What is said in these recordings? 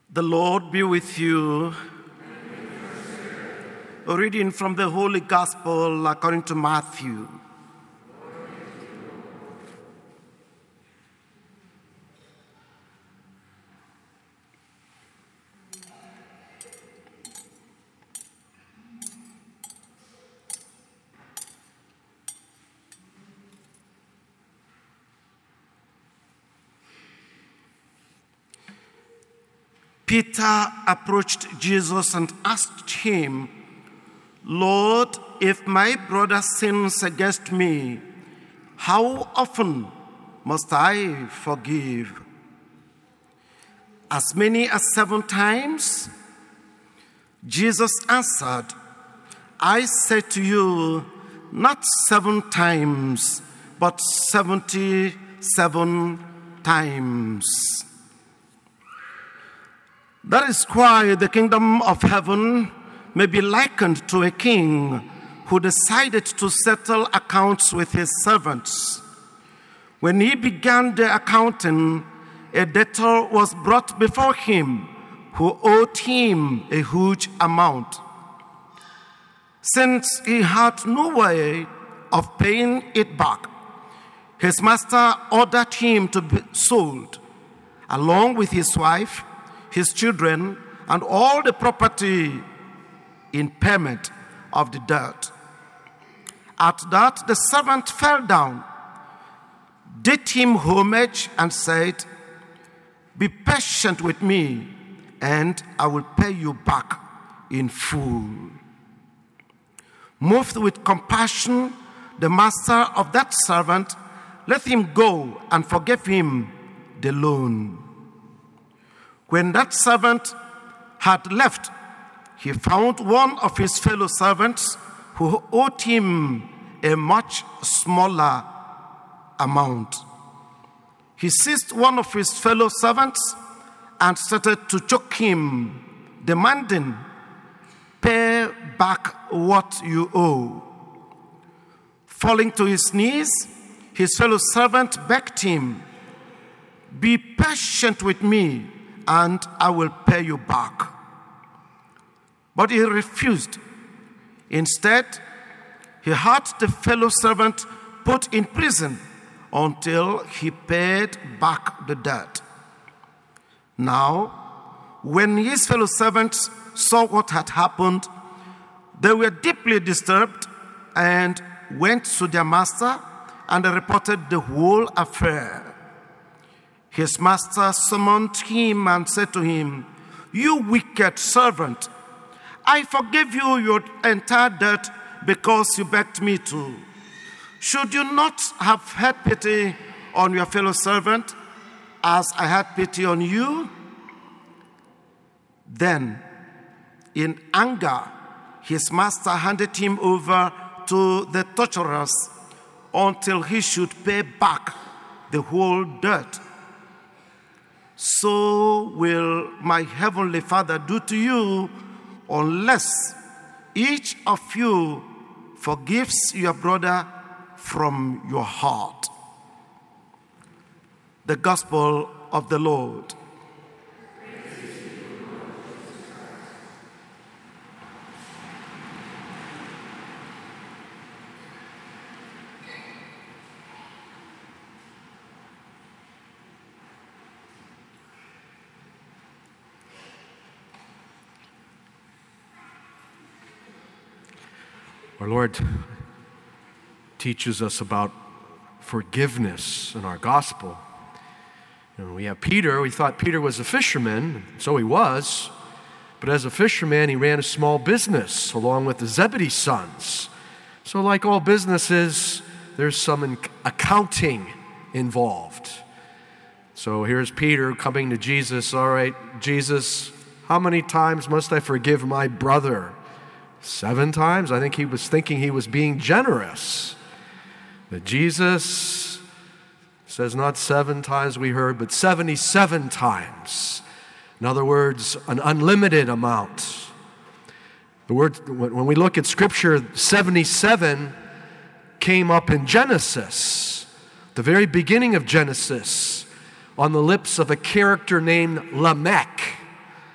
The Lord be with you. A reading from the Holy Gospel according to Matthew. Peter approached Jesus and asked him, "Lord, if my brother sins against me, how often must I forgive? As many as 7 times?" Jesus answered, "I say to you, not 7 times, but 77 times. That is why the kingdom of heaven may be likened to a king who decided to settle accounts with his servants. When he began the accounting, a debtor was brought before him who owed him a huge amount. Since he had no way of paying it back, his master ordered him to be sold, along with his wife, his children, and all the property in payment of the debt. At that, the servant fell down, did him homage, and said, 'Be patient with me, and I will pay you back in full.' Moved with compassion, the master of that servant let him go and forgave him the loan. When that servant had left, he found one of his fellow servants who owed him a much smaller amount. He seized one of his fellow servants and started to choke him, demanding, 'Pay back what you owe.' Falling to his knees, his fellow servant begged him, 'Be patient with me, and I will pay you back.' But he refused. Instead, he had the fellow servant put in prison until he paid back the debt. Now, when his fellow servants saw what had happened, they were deeply disturbed and went to their master and reported the whole affair. His master summoned him and said to him, 'You wicked servant, I forgave you your entire debt because you begged me to. Should you not have had pity on your fellow servant as I had pity on you?' Then, in anger, his master handed him over to the torturers until he should pay back the whole debt. So will my heavenly Father do to you unless each of you forgives your brother from your heart." The Gospel of the Lord. Our Lord teaches us about forgiveness in our gospel. We have Peter. We thought Peter was a fisherman, so he was. But as a fisherman, he ran a small business along with the Zebedee sons. So like all businesses, there's some accounting involved. So here's Peter coming to Jesus. "All right, Jesus, how many times must I forgive my brother? 7 times? I think he was thinking he was being generous. But Jesus says not 7 times we heard, but 77 times. In other words, an unlimited amount. The word, when we look at Scripture, 77 came up in Genesis, the very beginning of Genesis, on the lips of a character named Lamech.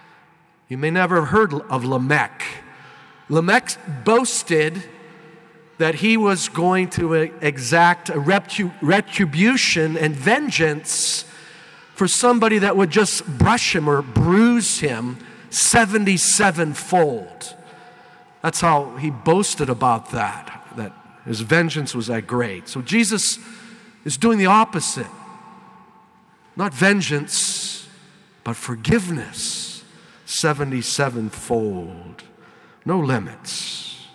You may never have heard of Lamech. Lamech boasted that he was going to exact a retribution and vengeance for somebody that would just brush him or bruise him 77-fold. That's how he boasted about that his vengeance was that great. So Jesus is doing the opposite. Not vengeance, but forgiveness 77-fold. No limits.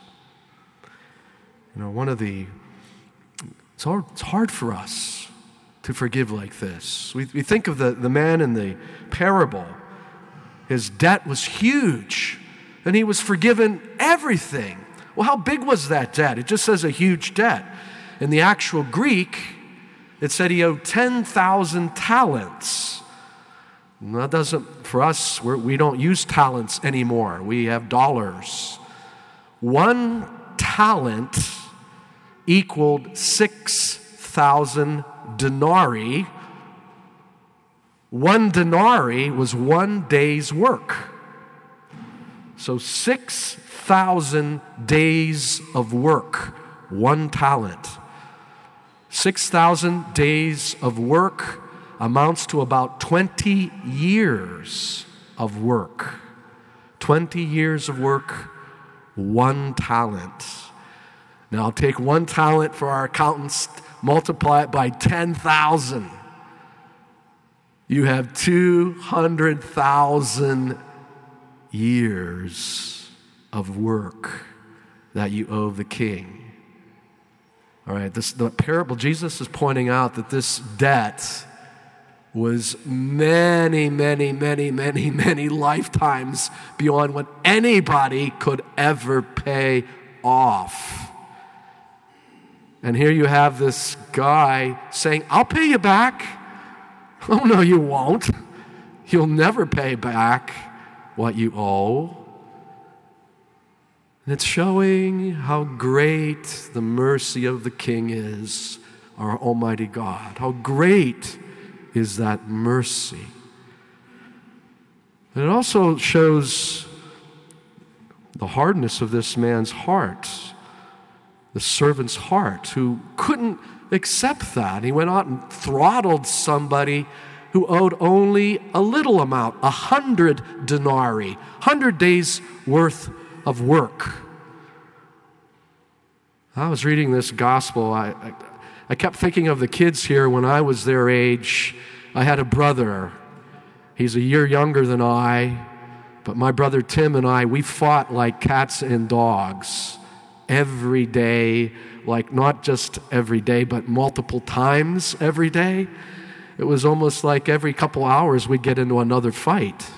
It's hard for us to forgive like this. We think of the man in the parable. His debt was huge, and he was forgiven everything. Well, how big was that debt? It just says a huge debt. In the actual Greek, it said he owed 10,000 talents. And that doesn't, for us, we don't use talents anymore. We have dollars. 1 talent equaled 6,000 denarii. 1 denarii was 1 day's work. So 6,000 days of work, 1 talent. 6,000 days of work amounts to about 20 years of work. 20 years of work, 1 talent. Now take 1 talent for our accountants, multiply it by 10,000. You have 200,000 years of work that you owe the king. All right, the parable, Jesus is pointing out that this debt was many, many, many, many, many lifetimes beyond what anybody could ever pay off. And here you have this guy saying, I'll pay you back. Oh, no, you won't. You'll never pay back what you owe. And it's showing how great the mercy of the King is, our Almighty God. How great is that mercy. And it also shows the hardness of this man's heart, the servant's heart, who couldn't accept that. He went out and throttled somebody who owed only a little amount, 100 denarii, 100 days worth of work. I was reading this gospel. I kept thinking of the kids here when I was their age. I had a brother. He's a year younger than I, but my brother Tim and I, we fought like cats and dogs every day, like not just every day, but multiple times every day. It was almost like every couple hours we'd get into another fight.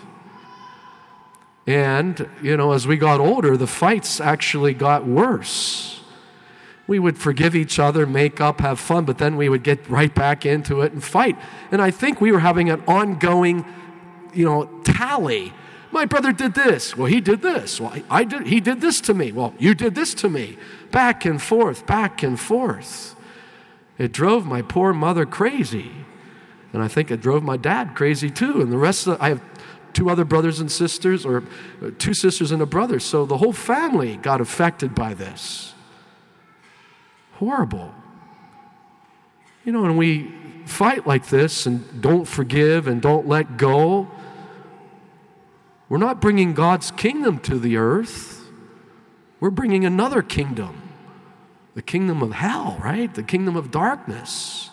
And, as we got older, the fights actually got worse. We would forgive each other, make up, have fun, but then we would get right back into it and fight. And I think we were having an ongoing, tally. My brother did this. Well, he did this. Well, he did this to me. Well, you did this to me. Back and forth, back and forth. It drove my poor mother crazy. And I think it drove my dad crazy too. And the rest I have 2 other brothers and sisters, or 2 sisters and a brother. So the whole family got affected by this. Horrible. When we fight like this and don't forgive and don't let go, we're not bringing God's kingdom to the earth. We're bringing another kingdom. The kingdom of hell, right? The kingdom of darkness.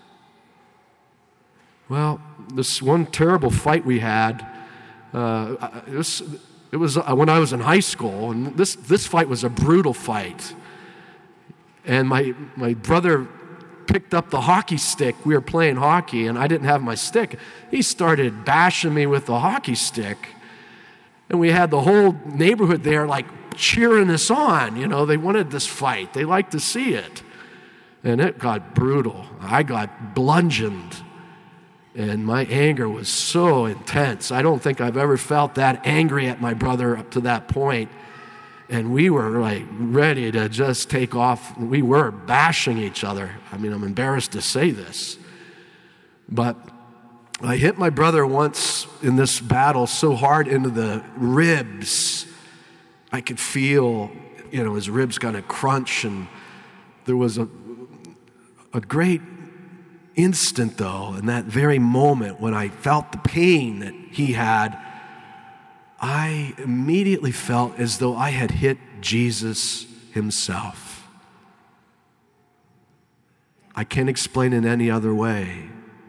Well, this one terrible fight we had, it was when I was in high school, and this fight was a brutal fight. And my brother picked up the hockey stick. We were playing hockey, and I didn't have my stick. He started bashing me with the hockey stick. And we had the whole neighborhood there like cheering us on. They wanted this fight. They liked to see it. And it got brutal. I got bludgeoned. And my anger was so intense. I don't think I've ever felt that angry at my brother up to that point. And we were like ready to just take off. We were bashing each other. I'm embarrassed to say this. But I hit my brother once in this battle so hard into the ribs. I could feel, his ribs kind of crunch, and there was a great instant, though, in that very moment when I felt the pain that he had. I immediately felt as though I had hit Jesus himself. I can't explain it any other way.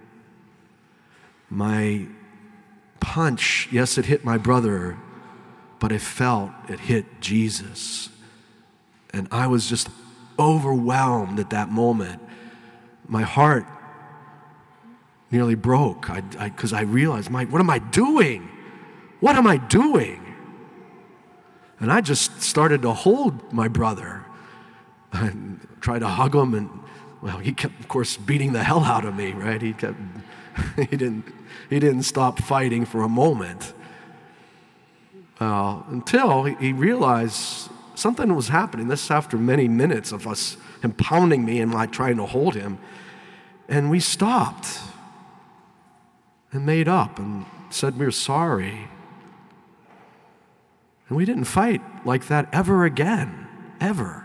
My punch, yes, it hit my brother, but I felt it hit Jesus. And I was just overwhelmed at that moment. My heart nearly broke because I realized, what am I doing? What am I doing? And I just started to hold my brother and try to hug him, and he kept, of course, beating the hell out of me, right? He didn't stop fighting for a moment. Until he realized something was happening. This is after many minutes of him pounding me and trying to hold him. And we stopped and made up and said we were sorry. And we didn't fight like that ever again, ever.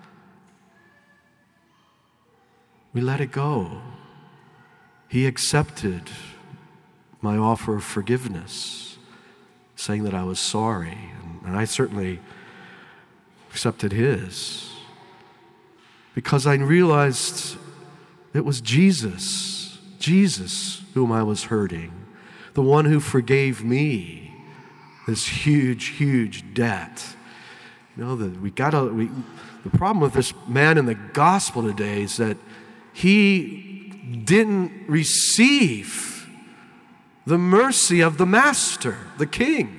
We let it go. He accepted my offer of forgiveness, saying that I was sorry, and I certainly accepted his, because I realized it was Jesus whom I was hurting, the one who forgave me this huge, huge debt. The problem with this man in the gospel today is that he didn't receive the mercy of the master, the king.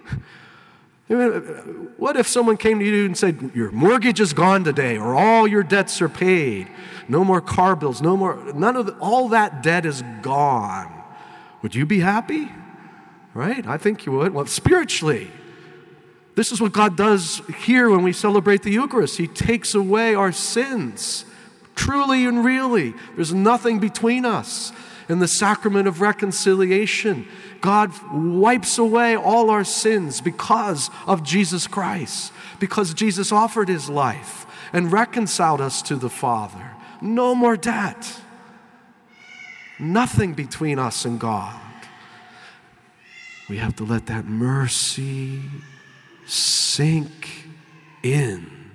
What if someone came to you and said, your mortgage is gone today, or all your debts are paid, no more car bills, all that debt is gone? Would you be happy? Right? I think you would. Well, spiritually, this is what God does here when we celebrate the Eucharist. He takes away our sins, truly and really. There's nothing between us. In the sacrament of reconciliation, God wipes away all our sins because of Jesus Christ, because Jesus offered his life and reconciled us to the Father. No more debt. Nothing between us and God. We have to let that mercy sink in.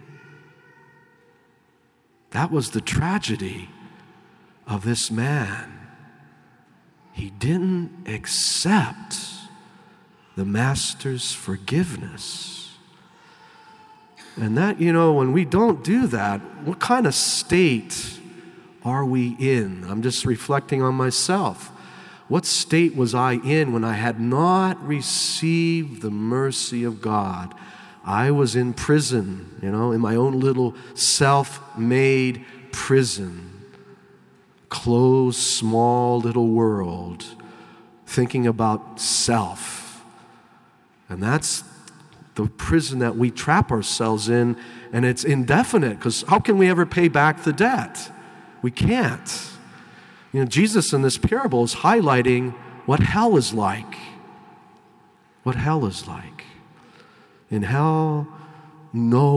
That was the tragedy of this man. He didn't accept the master's forgiveness. And that, when we don't do that, what kind of state are we in? I'm just reflecting on myself. What state was I in when I had not received the mercy of God? I was in prison, in my own little self-made prison. Closed, small little world, thinking about self. And that's the prison that we trap ourselves in, and it's indefinite, because how can we ever pay back the debt? We can't. Jesus in this parable is highlighting what hell is like. What hell is like. In hell, no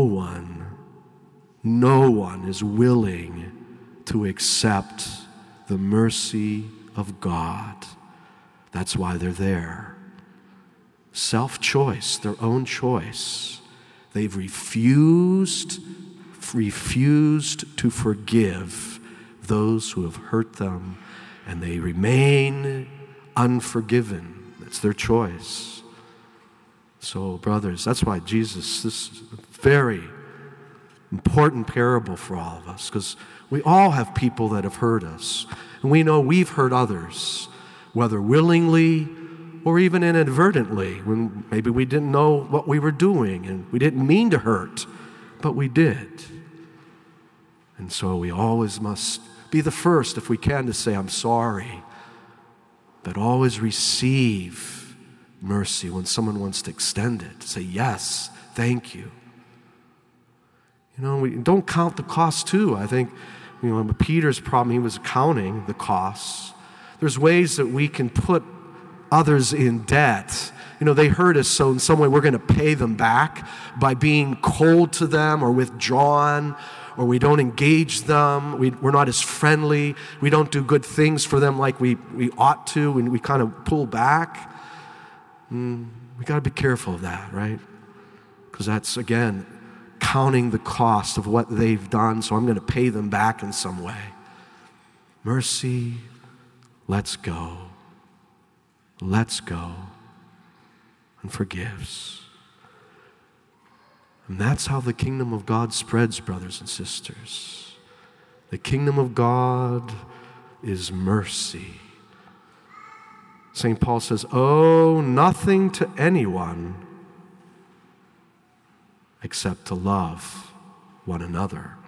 one is willing to accept the mercy of God. That's why they're there. Self-choice, their own choice. They've refused to forgive those who have hurt them, and they remain unforgiven. That's their choice. So, brothers, that's why this is a very important parable for all of us, because we all have people that have hurt us, and we know we've hurt others, whether willingly or even inadvertently, when maybe we didn't know what we were doing and we didn't mean to hurt, but we did. And so we always must be the first, if we can, to say, I'm sorry, but always receive mercy when someone wants to extend it. Say, yes, thank you. We don't count the cost too. I think, Peter's problem, he was counting the costs. There's ways that we can put others in debt. They hurt us, so in some way we're going to pay them back by being cold to them or withdrawn, or we don't engage them. We're not as friendly. We don't do good things for them like we ought to, and we kind of pull back. We got to be careful of that, right? Because that's, again, counting the cost of what they've done, so I'm going to pay them back in some way. Mercy, let's go. Let's go. And forgives. And that's how the kingdom of God spreads, brothers and sisters. The kingdom of God is mercy. St. Paul says, owe nothing to anyone except to love one another.